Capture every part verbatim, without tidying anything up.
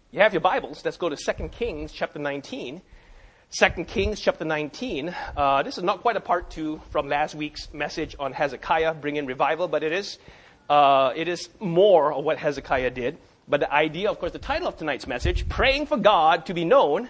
You have your Bibles. Let's go to Second Kings chapter nineteen. Second Kings chapter nineteen. Uh, this is not quite a part two from last week's message on Hezekiah bringing revival, but it is uh, it is more of what Hezekiah did. But the idea, of course, the title of tonight's message, praying for God to be known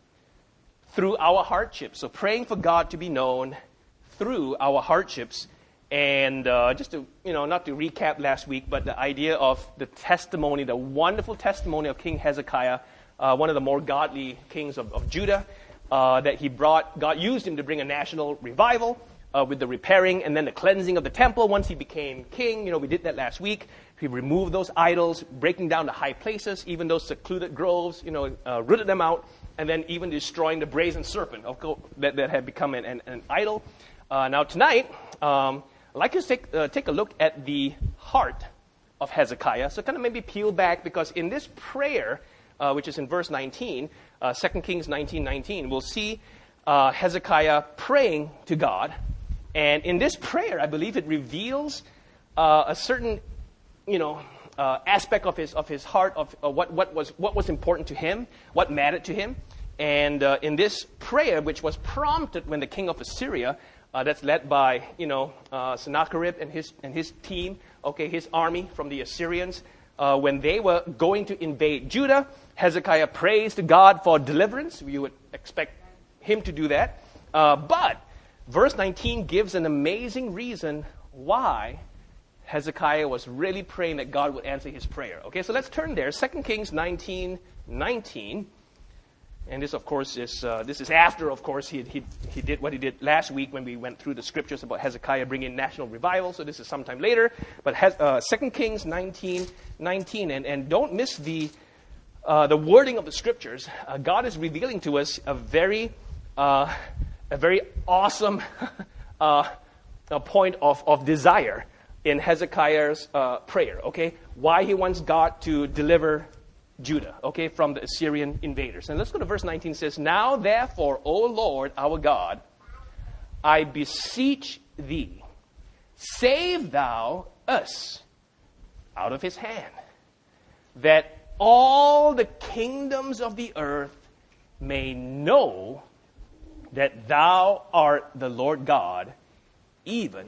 through our hardships. So praying for God to be known through our hardships. And uh, just to, you know, not to recap last week, but the idea of the testimony, the wonderful testimony of King Hezekiah, uh, one of the more godly kings of, of Judah, uh, that he brought, God used him to bring a national revival uh, with the repairing and then the cleansing of the temple once he became king. You know, we did that last week. He removed those idols, breaking down the high places, even those secluded groves, you know, uh, rooted them out, and then even destroying the brazen serpent of course, that, that had become an, an, an idol. Uh, now tonight, um, I'd like to take, uh, take a look at the heart of Hezekiah. So kind of maybe peel back, because in this prayer, uh, which is in verse nineteen, uh, Second Kings nineteen nineteen, we'll see uh, Hezekiah praying to God. And in this prayer, I believe it reveals uh, a certain, you know, uh, aspect of his of his heart, of uh, what, what, was, what was important to him, what mattered to him. And uh, in this prayer, which was prompted when the king of Assyria, Uh, that's led by, you know, uh, Sennacherib and his and his team, okay, his army from the Assyrians. Uh, when they were going to invade Judah, Hezekiah prays to God for deliverance. You would expect him to do that. Uh, but verse nineteen gives an amazing reason why Hezekiah was really praying that God would answer his prayer. Okay, so let's turn there. Second Kings nineteen nineteen. And this, of course, is uh, this is after, of course, he, he he did what he did last week when we went through the scriptures about Hezekiah bringing national revival. So this is sometime later. But has, uh, Second Kings nineteen nineteen, and and don't miss the uh, the wording of the scriptures. Uh, God is revealing to us a very uh, a very awesome uh, a point of of desire in Hezekiah's uh, prayer. Okay, why he wants God to deliver Judah, okay, from the Assyrian invaders. And let's go to verse nineteen. It says, "Now therefore, O Lord our God, I beseech thee, save thou us out of his hand, that all the kingdoms of the earth may know that thou art the Lord God, even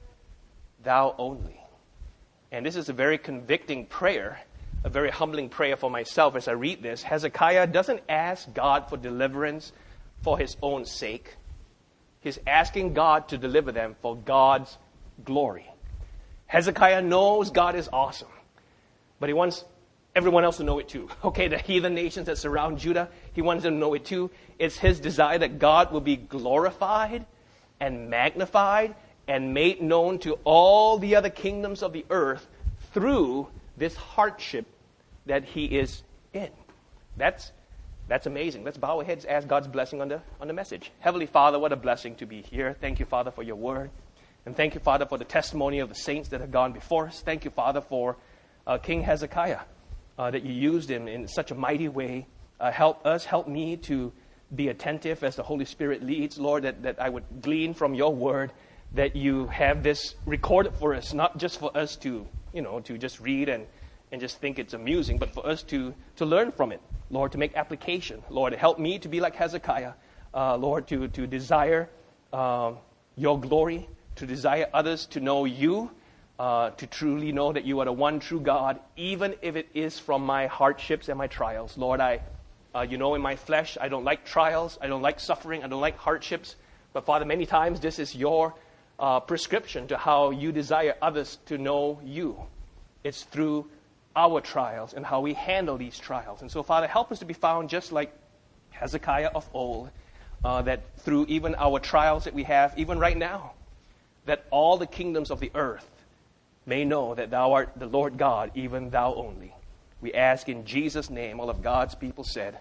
thou only." And this is a very convicting prayer, a very humbling prayer for myself as I read this. Hezekiah doesn't ask God for deliverance for his own sake. He's asking God to deliver them for God's glory. Hezekiah knows God is awesome, but he wants everyone else to know it too. Okay, the heathen nations that surround Judah, he wants them to know it too. It's his desire that God will be glorified and magnified and made known to all the other kingdoms of the earth through this hardship that he is in. That's that's amazing. Let's bow our heads, ask God's blessing on the on the message. Heavenly Father, what a blessing to be here. Thank you, Father, for your word. And thank you, Father, for the testimony of the saints that have gone before us. Thank you, Father, for uh, King Hezekiah, uh, that you used him in such a mighty way. Uh, help us, help me to be attentive as the Holy Spirit leads, Lord, that, that I would glean from your word, that you have this recorded for us, not just for us to, you know, to just read and, and just think it's amusing, but for us to, to learn from it, Lord, to make application. Lord, help me to be like Hezekiah, uh, Lord, to, to desire uh, your glory, to desire others to know you, uh, to truly know that you are the one true God, even if it is from my hardships and my trials. Lord, I, uh, you know, in my flesh, I don't like trials, I don't like suffering, I don't like hardships, but Father, many times this is your Uh, prescription to how you desire others to know you. It's through our trials and how we handle these trials. And so, Father, help us to be found just like Hezekiah of old, uh, that through even our trials that we have, even right now, that all the kingdoms of the earth may know that thou art the Lord God, even thou only. We ask in Jesus' name, all of God's people said,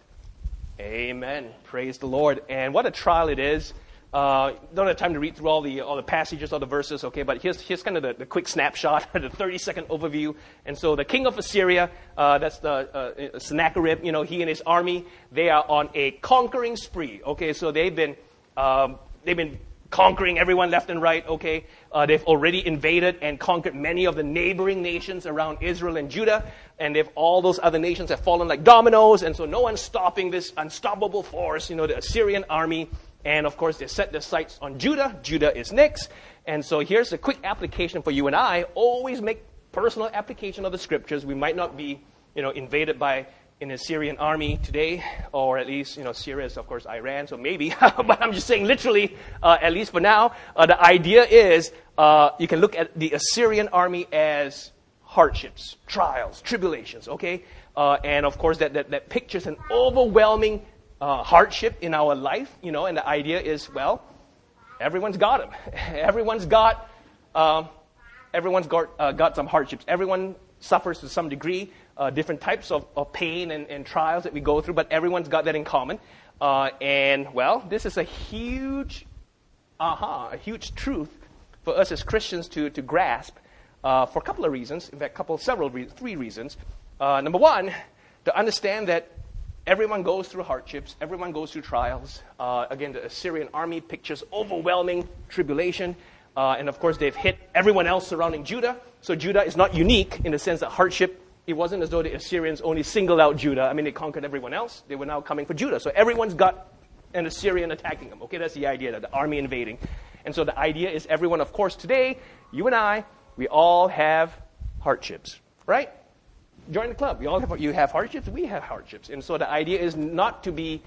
amen. Praise the Lord. And what a trial it is. Uh, don't have time to read through all the all the passages, all the verses, okay, but here's here's kind of the, the quick snapshot, the thirty-second overview. And so the king of Assyria, uh, that's the uh, Sennacherib, you know, he and his army, they are on a conquering spree, okay, so they've been um, they've been conquering everyone left and right, okay? Uh, they've already invaded and conquered many of the neighboring nations around Israel and Judah, and they've, all those other nations have fallen like dominoes, and so no one's stopping this unstoppable force, you know, the Assyrian army. And, of course, they set their sights on Judah. Judah is next. And so here's a quick application for you and I. Always make personal application of the Scriptures. We might not be, you know, invaded by an Assyrian army today, or at least, you know, Syria is, of course, Iran, so maybe. But I'm just saying literally, uh, at least for now, uh, the idea is uh, you can look at the Assyrian army as hardships, trials, tribulations, okay? Uh, and, of course, that, that, that pictures an overwhelming uh, hardship in our life, you know, and the idea is, well, everyone's got them. everyone's got, uh, everyone's got, uh, got some hardships. Everyone suffers to some degree. Uh, different types of, of pain and, and trials that we go through, but everyone's got that in common. Uh, and, well, this is a huge, aha, a huge truth for us as Christians to, to grasp uh, for a couple of reasons. In fact, couple, several, re- three reasons. Uh, number one, to understand that everyone goes through hardships, everyone goes through trials. Uh, again, the Assyrian army pictures overwhelming tribulation. Uh, and, of course, they've hit everyone else surrounding Judah. So Judah is not unique in the sense that hardship, it wasn't as though the Assyrians only singled out Judah. I mean, they conquered everyone else. They were now coming for Judah. So everyone's got an Assyrian attacking them. Okay, that's the idea, that the army invading. And so the idea is everyone, of course, today, you and I, we all have hardships, right? Join the club. You all have, you have hardships. We have hardships. And so the idea is not to be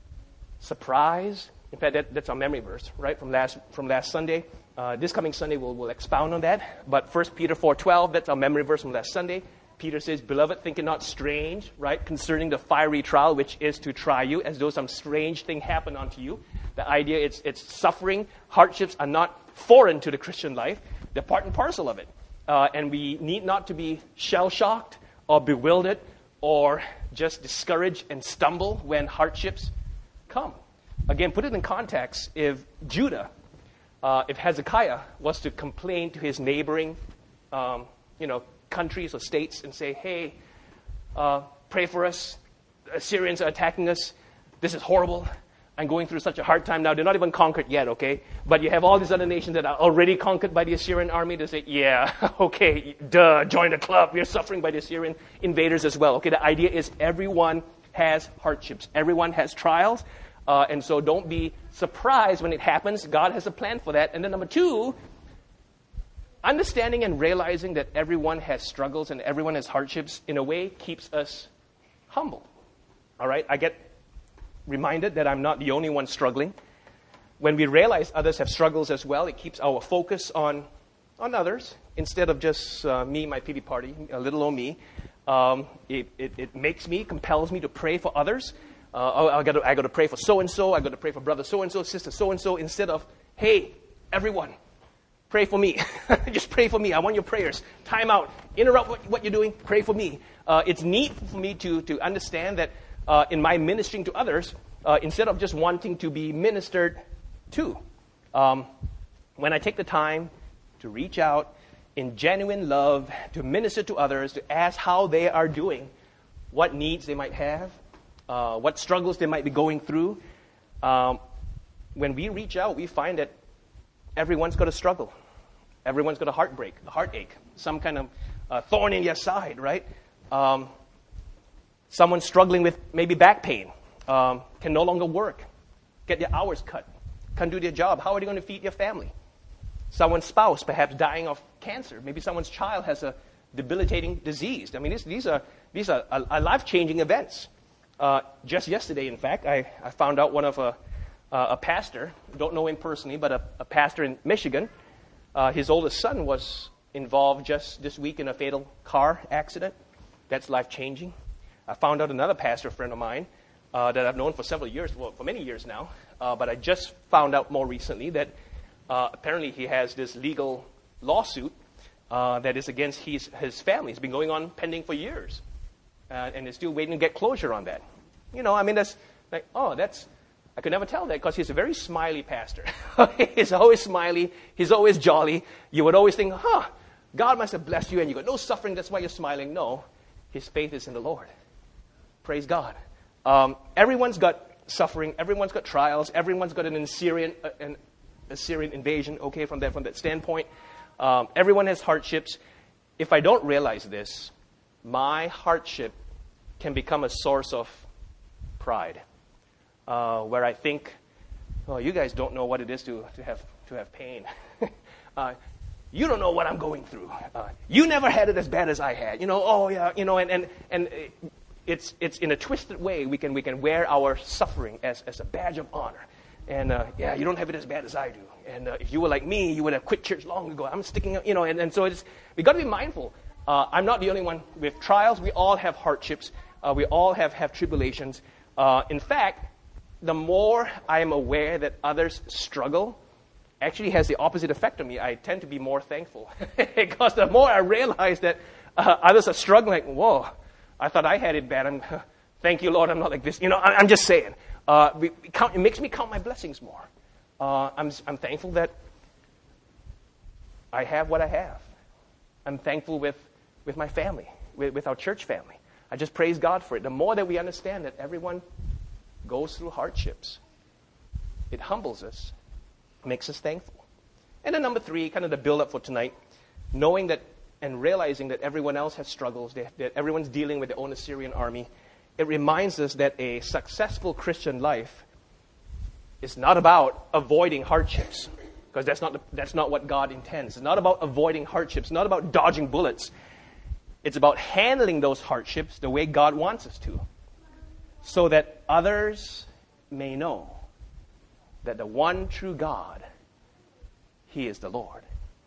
surprised. In fact, that, that's our memory verse, right, from last from last Sunday. Uh, this coming Sunday, we'll, we'll expound on that. But First Peter four twelve, that's our memory verse from last Sunday. Peter says, "Beloved, think it not strange," right, concerning the fiery trial, which is to try you, as though some strange thing happened unto you. The idea, it's, it's suffering, hardships are not foreign to the Christian life. They're part and parcel of it. Uh, and we need not to be shell-shocked or bewildered or just discouraged and stumble when hardships come. Again, put it in context. If Judah, uh, if Hezekiah was to complain to his neighboring, um, you know, countries or states and say, hey, uh, pray for us. The Assyrians are attacking us. This is horrible. I'm going through such a hard time now. They're not even conquered yet, okay? But you have all these other nations that are already conquered by the Assyrian army. They say, yeah, okay, duh, join the club. We're suffering by the Assyrian invaders as well. Okay, the idea is everyone has hardships. Everyone has trials. Uh, and so don't be surprised when it happens. God has a plan for that. And then number two, understanding and realizing that everyone has struggles and everyone has hardships, in a way, keeps us humble. All right? I get reminded that I'm not the only one struggling. When we realize others have struggles as well, it keeps our focus on, on others instead of just uh, me, my pity party, a little old me. Um, it, it, it makes me, compels me to pray for others. Uh, oh, I got to, I got to pray for so-and-so. I got to pray for brother so-and-so, sister so-and-so, instead of, hey, everyone, pray for me. Just pray for me. I want your prayers. Time out. Interrupt what, what you're doing. Pray for me. Uh, it's neat for me to, to understand that uh, in my ministering to others, uh, instead of just wanting to be ministered to, um, when I take the time to reach out in genuine love, to minister to others, to ask how they are doing, what needs they might have, uh, what struggles they might be going through, um, when we reach out, we find that everyone's got a struggle. Everyone's got a heartbreak, a heartache, some kind of uh, thorn in your side, right? Um, someone struggling with maybe back pain, um, can no longer work, get their hours cut, can't do their job. How are they going to feed your family? Someone's spouse perhaps dying of cancer. Maybe someone's child has a debilitating disease. I mean, these, these are these are, are life-changing events. Uh, just yesterday, in fact, I, I found out one of a, uh, a pastor, don't know him personally, but a, a pastor in Michigan. Uh, his oldest son was involved just this week in a fatal car accident. That's life-changing. I found out another pastor friend of mine uh, that I've known for several years, well, for many years now, uh, but I just found out more recently that uh, apparently he has this legal lawsuit uh, that is against his, his family. It's been going on pending for years, uh, and they're still waiting to get closure on that. You know, I mean, that's like, oh, that's, I could never tell that because he's a very smiley pastor. He's always smiley. He's always jolly. You would always think, huh, God must have blessed you and you got no suffering. That's why you're smiling. No, his faith is in the Lord. Praise God. Um, everyone's got suffering. Everyone's got trials. Everyone's got an Assyrian, uh, an Assyrian invasion, okay, from that, from that standpoint. Um, everyone has hardships. If I don't realize this, my hardship can become a source of pride, uh, where I think, oh, you guys don't know what it is to, to have to have pain. uh, you don't know what I'm going through. Uh, you never had it as bad as I had. You know, oh yeah, you know, and and and it's it's in a twisted way we can we can wear our suffering as as a badge of honor. And uh, yeah, you don't have it as bad as I do. And uh, if you were like me, you would have quit church long ago. I'm sticking up, you know, and, and so it's we got to be mindful. Uh, I'm not the only one with trials. We all have hardships. Uh, we all have, have tribulations. Uh, in fact, the more I am aware that others struggle, actually has the opposite effect on me. I tend to be more thankful. Because the more I realize that uh, others are struggling, like, whoa, I thought I had it bad. I'm, thank you, Lord, I'm not like this. You know, I, I'm just saying. Uh, we, we count, it makes me count my blessings more. Uh, I'm, I'm thankful that I have what I have. I'm thankful with, with my family, with, with our church family. I just praise God for it. The more that we understand that everyone goes through hardships, it humbles us, makes us thankful. And then number three, kind of the build-up for tonight, knowing that and realizing that everyone else has struggles, that, that everyone's dealing with their own Assyrian army, it reminds us that a successful Christian life is not about avoiding hardships, because that's not the, that's not what God intends. It's not about avoiding hardships, not about dodging bullets. It's about handling those hardships the way God wants us to, so that others may know that the one true God, He is the Lord.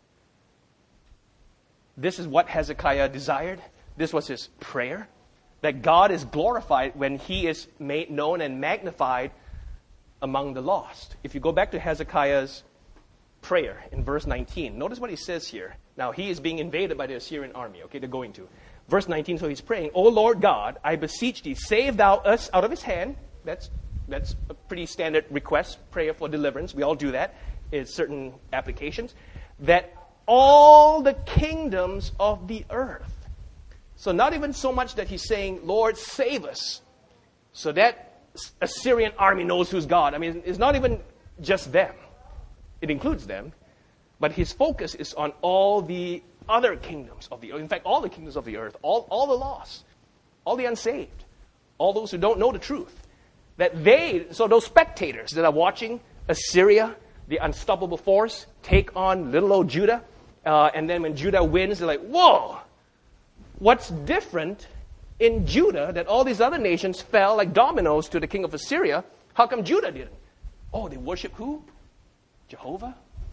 This is what Hezekiah desired. This was his prayer, that God is glorified when He is made known and magnified among the lost. If you go back to Hezekiah's prayer in verse nineteen, notice what he says here. Now, he is being invaded by the Assyrian army, okay, they're going to. Verse nineteen, so he's praying, O Lord God, I beseech thee, save thou us out of his hand. That's that's a pretty standard request, prayer for deliverance. We all do that in certain applications. That all the kingdoms of the earth. So not even so much that he's saying, Lord, save us, so that Assyrian army knows who's God. I mean, it's not even just them. It includes them. But his focus is on all the other kingdoms of the earth. In fact, all the kingdoms of the earth, all, all the lost, all the unsaved, all those who don't know the truth. That they, so those spectators that are watching Assyria, the unstoppable force, take on little old Judah, uh, and then when Judah wins, they're like, whoa, what's different in Judah that all these other nations fell like dominoes to the king of Assyria? How come Judah didn't? Oh, they worship who? Jehovah?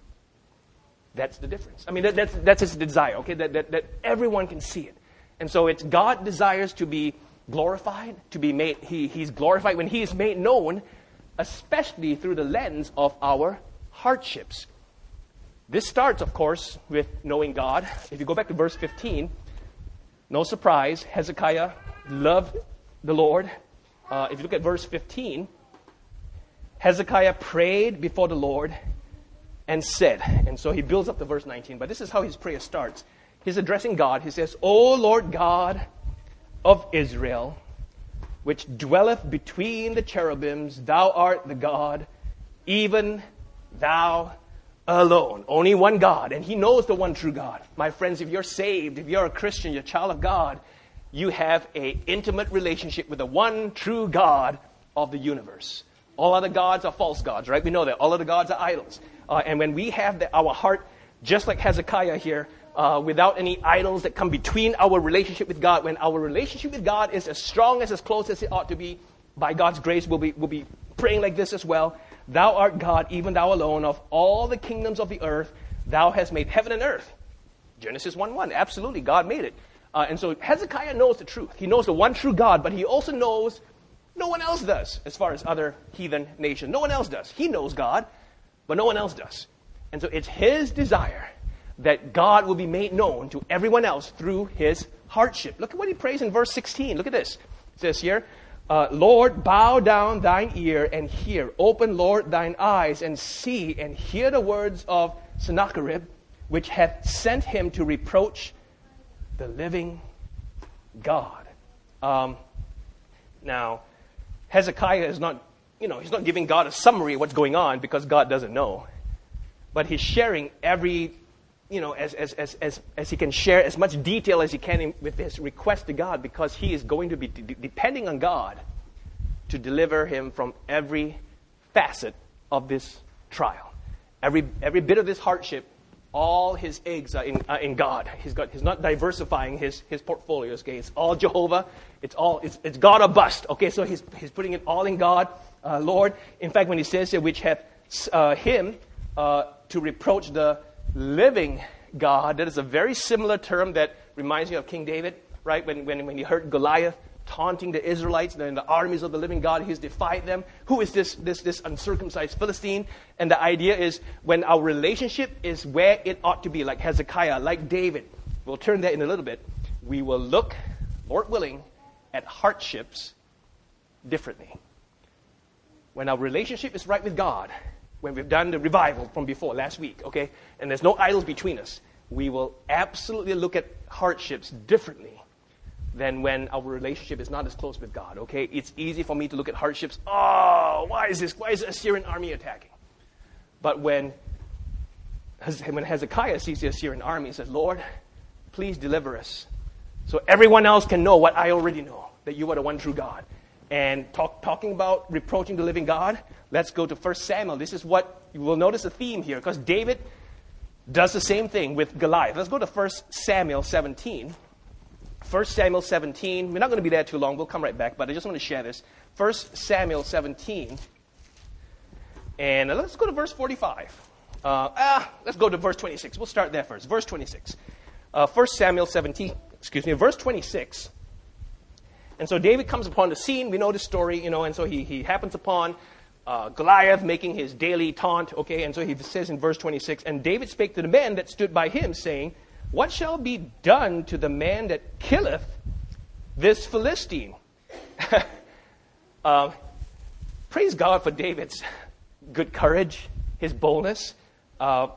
That's the difference. I mean, that, that's, that's his desire, okay? That, that, that everyone can see it. And so it's God desires to be glorified, to be made, he, he's glorified when he is made known, especially through the lens of our hardships. This starts, of course, with knowing God. If you go back to verse fifteen, no surprise, Hezekiah loved the Lord. Uh, if you look at verse fifteen, Hezekiah prayed before the Lord and said, and so he builds up to verse nineteen, but this is how his prayer starts. He's addressing God. He says, O Lord God of Israel, which dwelleth between the cherubims, thou art the God, even thou alone. Only one God, and he knows the one true God. My friends, if you're saved, if you're a Christian, you're a child of God, you have an intimate relationship with the one true God of the universe. All other gods are false gods, right? We know that. All other gods are idols. Uh, and when we have the, our heart, just like Hezekiah here, uh, without any idols that come between our relationship with God, when our relationship with God is as strong, as as close as it ought to be, by God's grace, we'll be, we'll be praying like this as well. Thou art God, even thou alone, of all the kingdoms of the earth, thou hast made heaven and earth. Genesis one one, absolutely, God made it. Uh, and so Hezekiah knows the truth. He knows the one true God, but he also knows no one else does, as far as other heathen nations. No one else does. He knows God, but no one else does. And so it's his desire that God will be made known to everyone else through his hardship. Look at what he prays in verse sixteen. Look at this. It says here, uh, Lord, bow down thine ear and hear. Open, Lord, thine eyes and see and hear the words of Sennacherib, which hath sent him to reproach the living God. Um, now, Hezekiah is not, you know, he's not giving God a summary of what's going on because God doesn't know. but he's sharing every, you know, as, as, as, as, as he can share as much detail as he can in, with his request to God, because he is going to be d- depending on God to deliver him from every facet of this trial. Every, every bit of this hardship, all his eggs are in, uh, in God. He's got, he's not diversifying his, his portfolios. Okay, it's all Jehovah. It's all, it's, it's God or bust. Okay, so he's, he's putting it all in God, uh, Lord. In fact, when he says here, which hath uh, him uh, to reproach the living God, that is a very similar term that reminds me of King David, right? When, when, when he heard Goliath taunting the Israelites and the armies of the living God, he's defied them. Who is this, this, this uncircumcised Philistine? And the idea is when our relationship is where it ought to be, like Hezekiah, like David, we'll turn that in a little bit, we will look, Lord willing, at hardships differently. When our relationship is right with God, when we've done the revival from before, last week, okay, and there's no idols between us, we will absolutely look at hardships differently than when our relationship is not as close with God, okay? It's easy for me to look at hardships. Oh, why is this? Why is the Assyrian army attacking? But when, when Hezekiah sees the Assyrian army, he says, Lord, please deliver us so everyone else can know what I already know, that you are the one true God. And talk, talking about reproaching the living God, let's go to First Samuel. This is what, you will notice a theme here, because David does the same thing with Goliath. Let's go to First Samuel seventeen. First Samuel seventeen. We're not going to be there too long. We'll come right back, but I just want to share this. First Samuel seventeen. And let's go to verse forty-five. Uh, ah, let's go to verse twenty-six. We'll start there first. Verse twenty-six. Uh, First Samuel seventeen, excuse me, verse twenty-six. And so David comes upon the scene. We know the story, you know, and so he, he happens upon uh, Goliath making his daily taunt, okay? And so he says in verse twenty-six, and David spake to the men that stood by him, saying, what shall be done to the man that killeth this Philistine? uh, praise God for David's good courage, his boldness. Uh,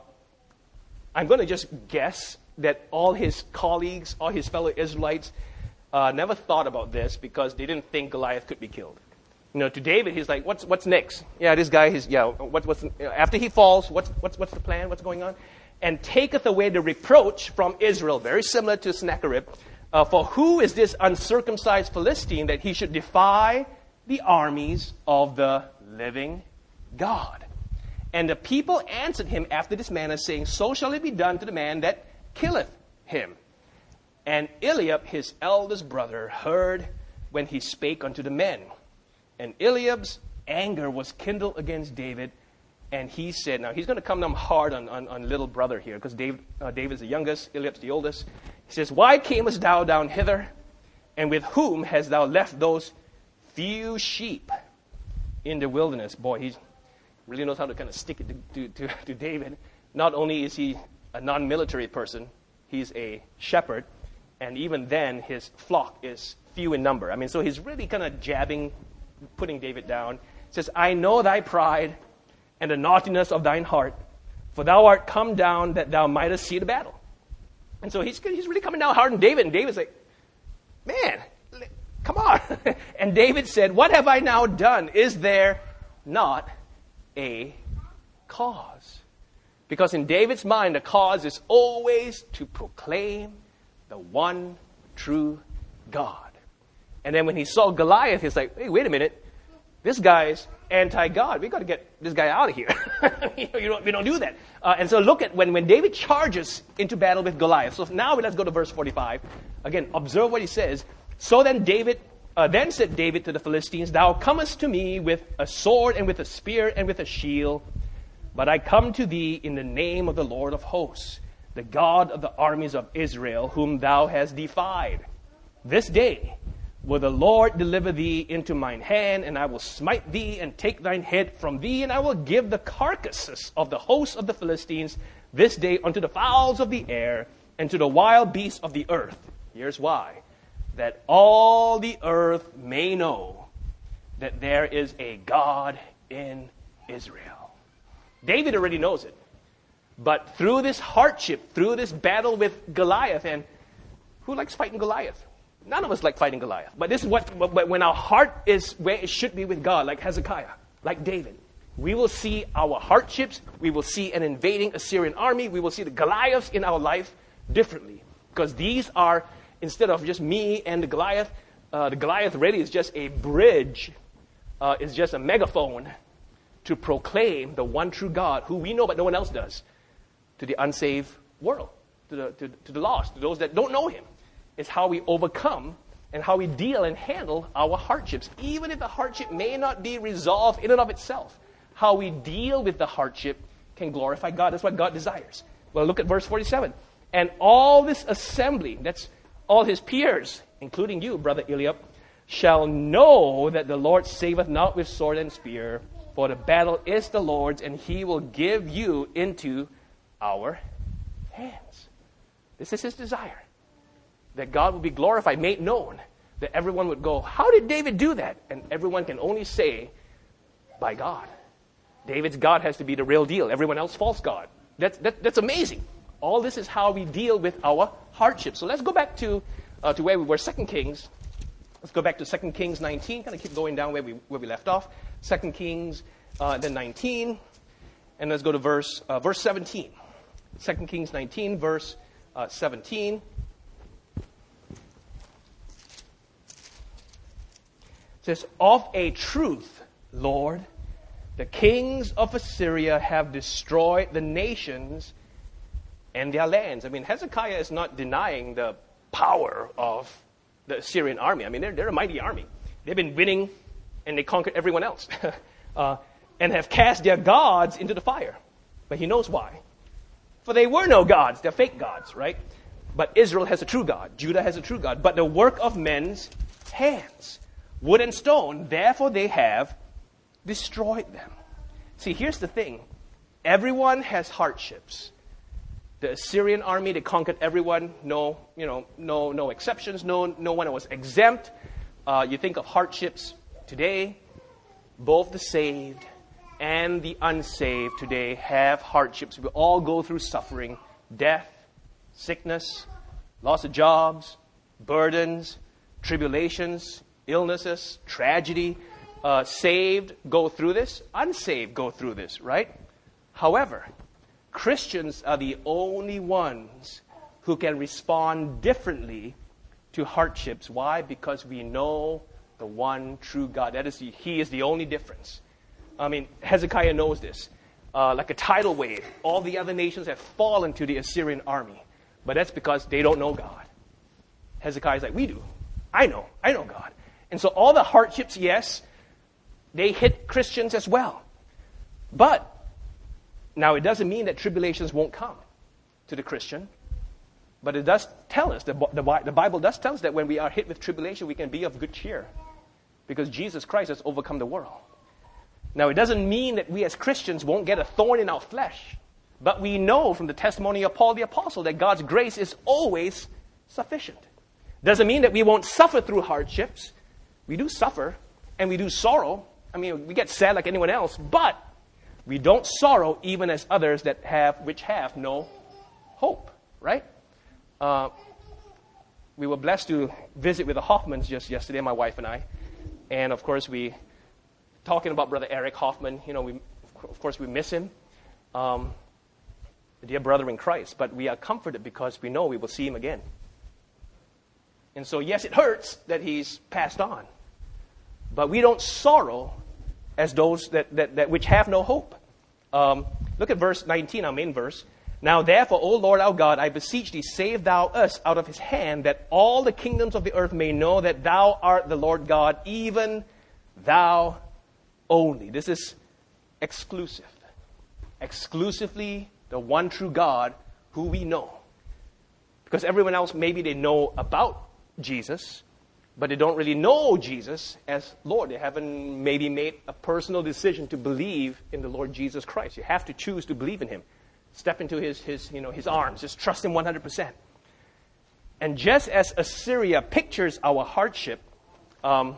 I'm going to just guess that all his colleagues, all his fellow Israelites, uh, never thought about this because they didn't think Goliath could be killed. You know, to David, he's like, "What's what's next? Yeah, this guy, he's yeah. What, what's you know, after he falls? What's what's what's the plan? What's going on?" And taketh away the reproach from Israel, very similar to Sennacherib. Uh, for who is this uncircumcised Philistine that he should defy the armies of the living God? And the people answered him after this manner, saying, so shall it be done to the man that killeth him. And Eliab, his eldest brother, heard when he spake unto the men. And Eliab's anger was kindled against David, and he said, now he's going to come down hard on, on, on little brother here, because David, uh, David's the youngest, Eliab's the oldest. He says, why camest thou down hither? And with whom hast thou left those few sheep in the wilderness? Boy, he really knows how to kind of stick it to, to, to, to David. Not only is he a non-military person, he's a shepherd, and even then his flock is few in number. I mean, so he's really kind of jabbing, putting David down. He says, I know thy pride and the naughtiness of thine heart, for thou art come down that thou mightest see the battle. And so he's, he's really coming down hard on David, and David's like, man, come on. And David said, what have I now done? Is there not a cause? Because in David's mind, the cause is always to proclaim the one true God. And then when he saw Goliath, he's like, hey, wait a minute. This guy's anti-God. We've got to get this guy out of here. you know, you don't, we don't do that. Uh, and so look at when, when David charges into battle with Goliath. So now let's go to verse forty-five. Again, observe what he says. So then David, uh, then said David to the Philistines, thou comest to me with a sword and with a spear and with a shield, but I come to thee in the name of the Lord of hosts, the God of the armies of Israel, whom thou hast defied. This day will the Lord deliver thee into mine hand, and I will smite thee and take thine head from thee, and I will give the carcasses of the hosts of the Philistines this day unto the fowls of the air and to the wild beasts of the earth. Here's why. That all the earth may know that there is a God in Israel. David already knows it. But through this hardship, through this battle with Goliath, and who likes fighting Goliath? None of us like fighting Goliath. But this is what, when our heart is where it should be with God, like Hezekiah, like David, We will see our hardships. We will see an invading Assyrian army. We will see the Goliaths in our life differently. Because these are, instead of just me and the Goliath, uh, the Goliath really is just a bridge, uh, is just a megaphone to proclaim the one true God, who we know but no one else does, to the unsaved world, to the, to, to the lost, to those that don't know him. It's how we overcome and how we deal and handle our hardships, even if the hardship may not be resolved in and of itself. How we deal with the hardship can glorify God. That's what God desires. Well, look at verse forty-seven. And all this assembly, that's all his peers, including you, brother Eliab, shall know that the Lord saveth not with sword and spear, for the battle is the Lord's, and he will give you into our hands. This is his desire, that God will be glorified, made known, that everyone would go, how did David do that? And everyone can only say, by God. David's God has to be the real deal. Everyone else, false God. That's, that, that's amazing. All this is how we deal with our hardships. So let's go back to, uh, to where we were, Second Kings. Let's go back to Second Kings nineteen. Kind of keep going down where we, where we left off. Second Kings, uh, then nineteen. And let's go to verse, uh, verse seventeen. Second Kings nineteen, verse uh, seventeen. It says, of a truth, Lord, the kings of Assyria have destroyed the nations and their lands. I mean, Hezekiah is not denying the power of the Assyrian army. I mean, they're, they're a mighty army. They've been winning, and they conquered everyone else. uh, and have cast their gods into the fire. But he knows why. For they were no gods. They're fake gods, right? But Israel has a true God. Judah has a true God. But the work of men's hands, wood and stone, therefore they have destroyed them. See, here's the thing. Everyone has hardships. The Assyrian army, they conquered everyone. No, you know, no, no exceptions. No, no one was exempt. Uh, you think of hardships today. Both the saved and the unsaved today have hardships. We all go through suffering, death, sickness, loss of jobs, burdens, tribulations, illnesses, tragedy. Uh, saved go through this. Unsaved go through this, right? However, Christians are the only ones who can respond differently to hardships. Why? Because we know the one true God. That is, the, he is the only difference. I mean, Hezekiah knows this. Uh, like a tidal wave, all the other nations have fallen to the Assyrian army. But that's because they don't know God. Hezekiah is like, we do. I know. I know God. And so all the hardships, yes, they hit Christians as well. But now it doesn't mean that tribulations won't come to the Christian. But it does tell us, the, the, the Bible does tell us that when we are hit with tribulation, we can be of good cheer. Because Jesus Christ has overcome the world. Now it doesn't mean that we as Christians won't get a thorn in our flesh. But we know from the testimony of Paul the Apostle that God's grace is always sufficient. Doesn't mean that we won't suffer through hardships. We do suffer and we do sorrow. I mean, we get sad like anyone else, but we don't sorrow even as others that have, which have no hope, right? Uh, we were blessed to visit with the Hoffmans just yesterday, my wife and I. And of course, we, talking about Brother Eric Hoffman, you know, we, of course, we miss him. Um, a dear brother in Christ, but we are comforted because we know we will see him again. And so, yes, it hurts that he's passed on. But we don't sorrow as those that, that, that which have no hope. Um, look at verse nineteen, our main verse. Now therefore, O Lord our God, I beseech thee, save thou us out of his hand, that all the kingdoms of the earth may know that thou art the Lord God, even thou only. This is exclusive. Exclusively the one true God who we know. Because everyone else, maybe they know about Jesus, but they don't really know Jesus as Lord. They haven't maybe made a personal decision to believe in the Lord Jesus Christ. You have to choose to believe in him. Step into his, his, you know, his arms. Just trust him one hundred percent. And just as Assyria pictures our hardship, um,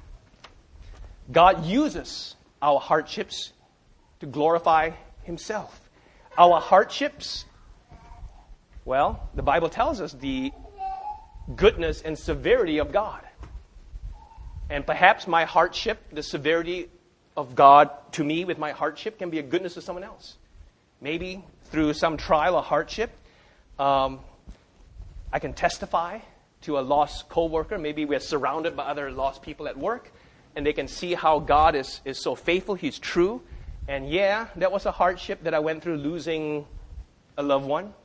God uses our hardships to glorify himself. Our hardships, well, the Bible tells us the goodness and severity of God. And perhaps my hardship, the severity of God to me with my hardship can be a goodness to someone else. Maybe through some trial or hardship, um, I can testify to a lost coworker. Maybe we're surrounded by other lost people at work, and they can see how God is, is so faithful. He's true. And yeah, that was a hardship that I went through, losing a loved one.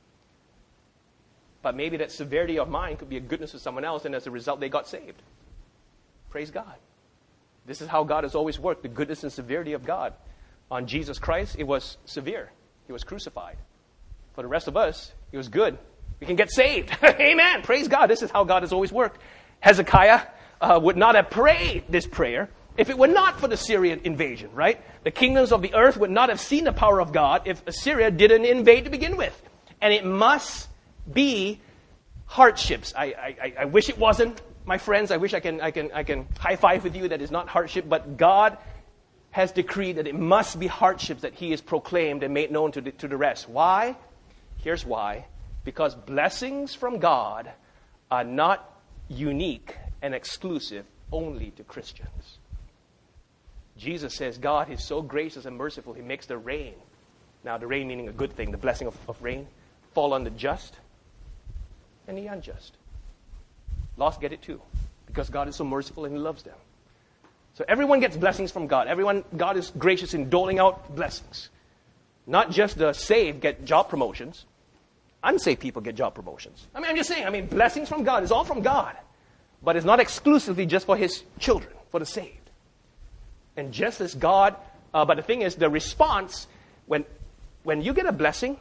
But maybe that severity of mine could be a goodness to someone else, and as a result, they got saved. Praise God. This is how God has always worked, the goodness and severity of God. On Jesus Christ, it was severe. He was crucified. For the rest of us, it was good. We can get saved. Amen. Praise God. This is how God has always worked. Hezekiah uh, would not have prayed this prayer if it were not for the Syrian invasion, right? The kingdoms of the earth would not have seen the power of God if Assyria didn't invade to begin with. And it must be hardships. I, I, I wish it wasn't, my friends. I wish I can, I can, I can high five with you that it's not hardship, but God has decreed that it must be hardships that He is proclaimed and made known to the, to the rest. Why? Here's why. Because blessings from God are not unique and exclusive only to Christians. Jesus says God is so gracious and merciful, He makes the rain. Now, the rain meaning a good thing, the blessing of, of rain, fall on the just and the unjust. Lost get it too, because God is so merciful and He loves them. So everyone gets blessings from God. Everyone, God is gracious in doling out blessings. Not just the saved get job promotions. Unsaved people get job promotions. I mean, I'm just saying, I mean, blessings from God is all from God. But it's not exclusively just for His children, for the saved. And just as God, uh, but the thing is, the response, when, when you get a blessing,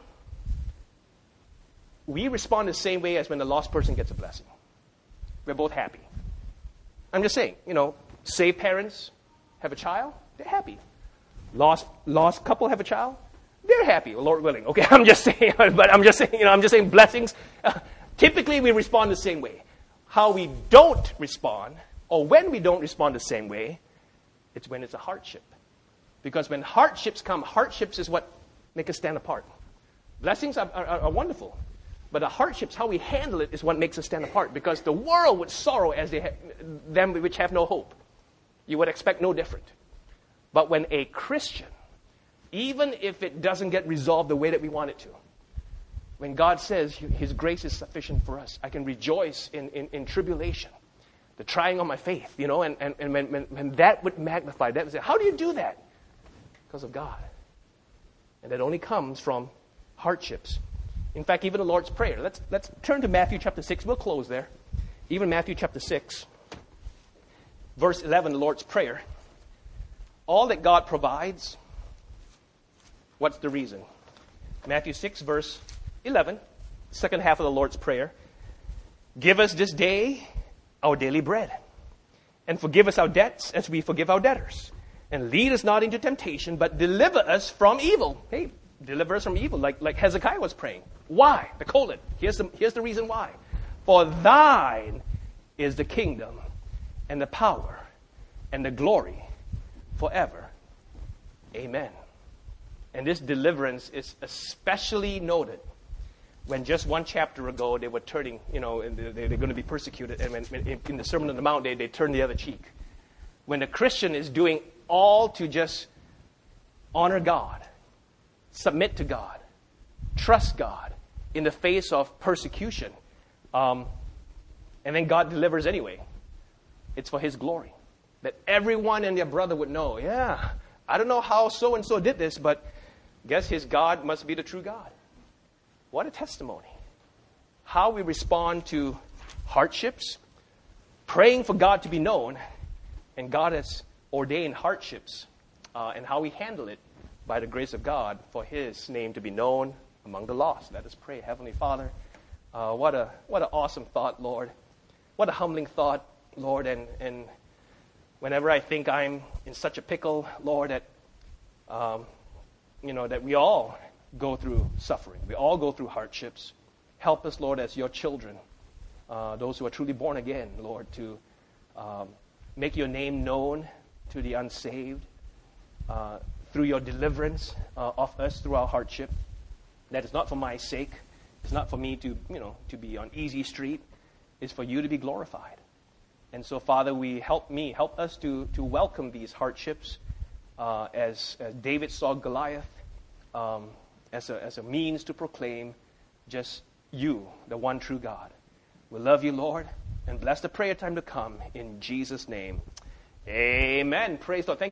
we respond the same way as when the lost person gets a blessing. We're both happy. I'm just saying, you know, saved parents have a child, they're happy. Lost lost couple have a child, they're happy, Lord willing. Okay, I'm just saying, but I'm just saying, you know, I'm just saying blessings. Uh, typically, we respond the same way. How we don't respond, or when we don't respond the same way, it's when it's a hardship. Because when hardships come, hardships is what make us stand apart. Blessings are, are, are wonderful. But the hardships, how we handle it, is what makes us stand apart. Because the world would sorrow as they ha- them which have no hope. You would expect no different. But when a Christian, even if it doesn't get resolved the way that we want it to, when God says His grace is sufficient for us, I can rejoice in, in, in tribulation, the trying of my faith, you know, and, and, and when, when, when that would magnify, that would say, how do you do that? Because of God. And that only comes from hardships. In fact, even the Lord's Prayer. Let's, let's turn to Matthew chapter six. We'll close there. Even Matthew chapter six, verse eleven, the Lord's Prayer. All that God provides, what's the reason? Matthew six, verse eleven, second half of the Lord's Prayer. Give us this day our daily bread, and forgive us our debts as we forgive our debtors. And lead us not into temptation, but deliver us from evil. Hey, deliver us from evil, like, like Hezekiah was praying. Why? The colon. Here's the, here's the reason why. For thine is the kingdom and the power and the glory forever. Amen. And this deliverance is especially noted when just one chapter ago they were turning, you know, and they, they're going to be persecuted. And when, when in the Sermon on the Mount, they, they turn the other cheek. When a Christian is doing all to just honor God, submit to God, trust God in the face of persecution, um, and then God delivers anyway, it's for His glory. That everyone and their brother would know, yeah, I don't know how so-and-so did this, but guess his God must be the true God. What a testimony. How we respond to hardships, praying for God to be known, and God has ordained hardships, uh, and how we handle it by the grace of God for His name to be known among the lost. Let us pray. Heavenly Father, uh, what a what an awesome thought, Lord. What a humbling thought, Lord. And, and whenever I think I'm in such a pickle, Lord, that um, you know that we all go through suffering. We all go through hardships. Help us, Lord, as Your children, uh, those who are truly born again, Lord, to um, make Your name known to the unsaved uh, through Your deliverance uh, of us through our hardship. That is not for my sake. It's not for me to, you know, to be on easy street. It's for You to be glorified. And so, Father, we help me, help us to, to welcome these hardships uh, as, as David saw Goliath, um, as, a, as a means to proclaim just you, the one true God. We love you, Lord, and bless the prayer time to come in Jesus' name. Amen. Praise the Lord. Thank